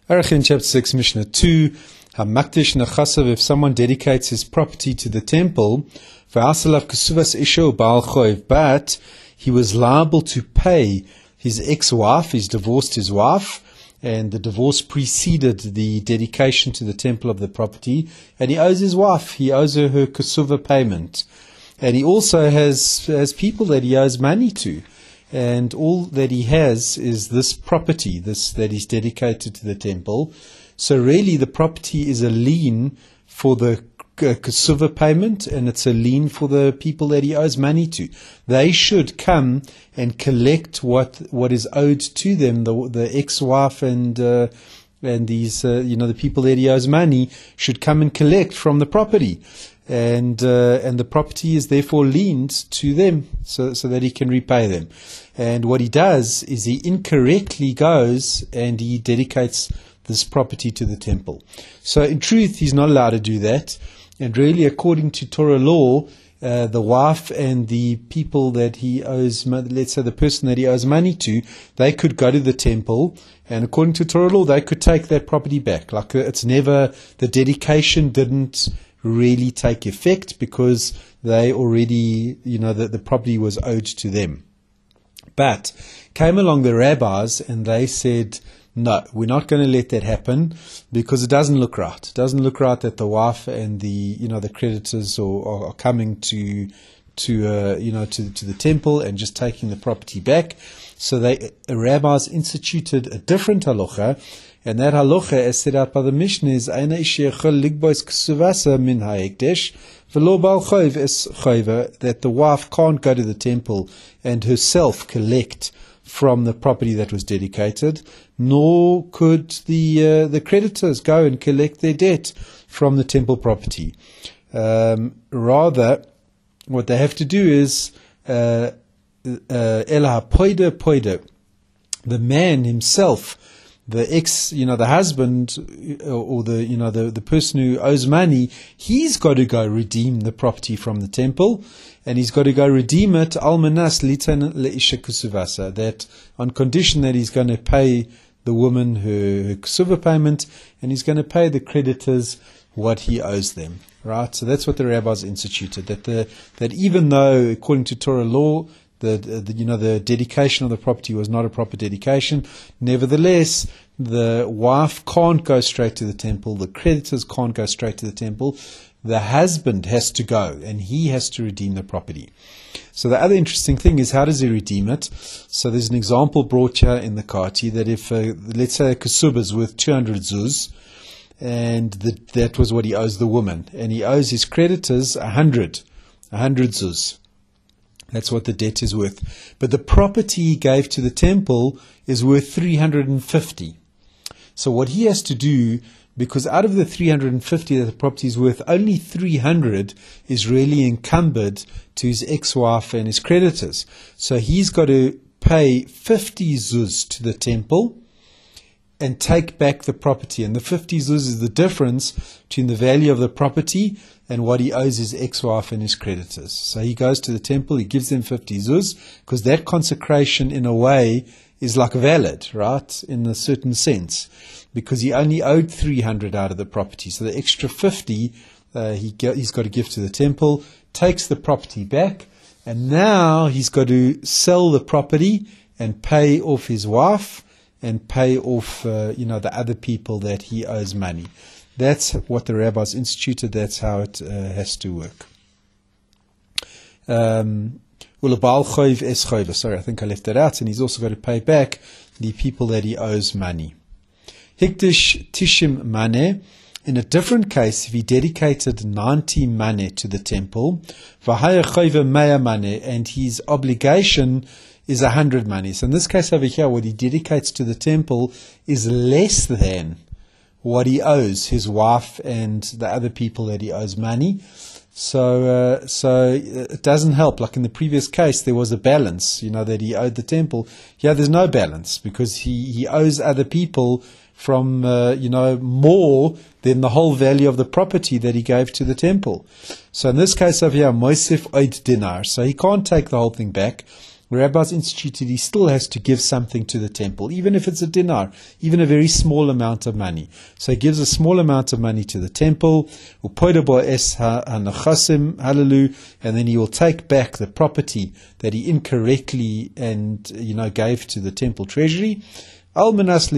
Arachin chapter 6, Mishnah 2. Hamakdish nechasav, if someone dedicates his property to the temple, v'asalav kesuvas isho ba'al choiv, but he was liable to pay his ex-wife, he's divorced his wife, and the divorce preceded the dedication to the temple of the property, and he owes his wife, he owes her kesuva payment. And he also has people that he owes money to. And all that he has is this property, that is dedicated to the temple. So really the property is a lien for the kesuva payment, and it's a lien for the people that he owes money to. They should come and collect what is owed to them. The ex-wife and these the people that he owes money should come and collect from the property. And the property is therefore liened to them so that he can repay them. And what he does is he incorrectly goes and he dedicates this property to the temple. So in truth, he's not allowed to do that. And really, according to Torah law, the wife and the people that he owes, let's say the person that he owes money to, they could go to the temple, and according to Torah law, they could take that property back. Like the dedication didn't really take effect because they already, the property was owed to them. But came along the rabbis and they said, no, we're not going to let that happen because it doesn't look right. It doesn't look right that the wife and the creditors are coming to the temple and just taking the property back. So the rabbis instituted a different halacha, and that halacha, as set out by the Mishnah, is that the wife can't go to the temple and herself collect from the property that was dedicated, nor could the creditors go and collect their debt from the temple property. Rather, what they have to do is the man himself, the husband, or the person who owes money, he's got to go redeem the property from the temple, and he's got to go redeem it almanas litan leisha kusuvasa, that on condition that he's going to pay the woman her kusuva payment, and he's going to pay the creditors what he owes them. Right? So that's what the rabbis instituted, that even though according to Torah law the dedication of the property was not a proper dedication, nevertheless, the wife can't go straight to the temple, the creditors can't go straight to the temple, the husband has to go, and he has to redeem the property. So the other interesting thing is, how does he redeem it? So there's an example brought here in the Kati, that if, let's say a kesubah is worth 200 zuz, and that was what he owes the woman, and he owes his creditors 100 zuz. That's what the debt is worth. But the property he gave to the temple is worth 350. So what he has to do, because out of the 350 that the property is worth, only 300 is really encumbered to his ex-wife and his creditors. So he's got to pay 50 zuz to the temple and take back the property. And the 50 zuz is the difference between the value of the property and what he owes his ex-wife and his creditors. So he goes to the temple, he gives them 50 zuz, because that consecration in a way is like valid, right, in a certain sense, because he only owed 300 out of the property. So the extra 50 he's got to give to the temple, takes the property back, and now he's got to sell the property and pay off his wife and pay off the other people that he owes money. That's what the rabbis instituted. That's how it has to work. Sorry, I think I left that out. And he's also got to pay back the people that he owes money. Hikdish tishim mane. In a different case, if he dedicated 90 mane to the temple, and his obligation is 100 mane. So in this case over here, what he dedicates to the temple is less than what he owes his wife and the other people that he owes money. So it doesn't help. Like in the previous case, there was a balance, that he owed the temple. Here there's no balance because he owes other people from, more than the whole value of the property that he gave to the temple. So in this case over here, Moisef oid dinar. So he can't take the whole thing back. rabbis instituted he still has to give something to the temple, even if it's a dinar, even a very small amount of money. So he gives a small amount of money to the temple, and then he will take back the property that he incorrectly and gave to the temple treasury. And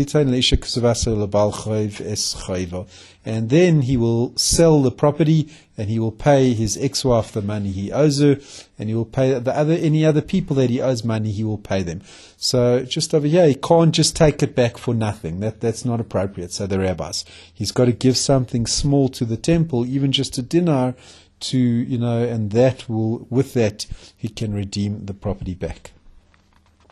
then he will sell the property, and he will pay his ex-wife the money he owes her, and he will pay any other people that he owes money, he will pay them. So just over here, he can't just take it back for nothing. That's not appropriate. So the rabbis, he's got to give something small to the temple, even just a dinar, and with that he can redeem the property back.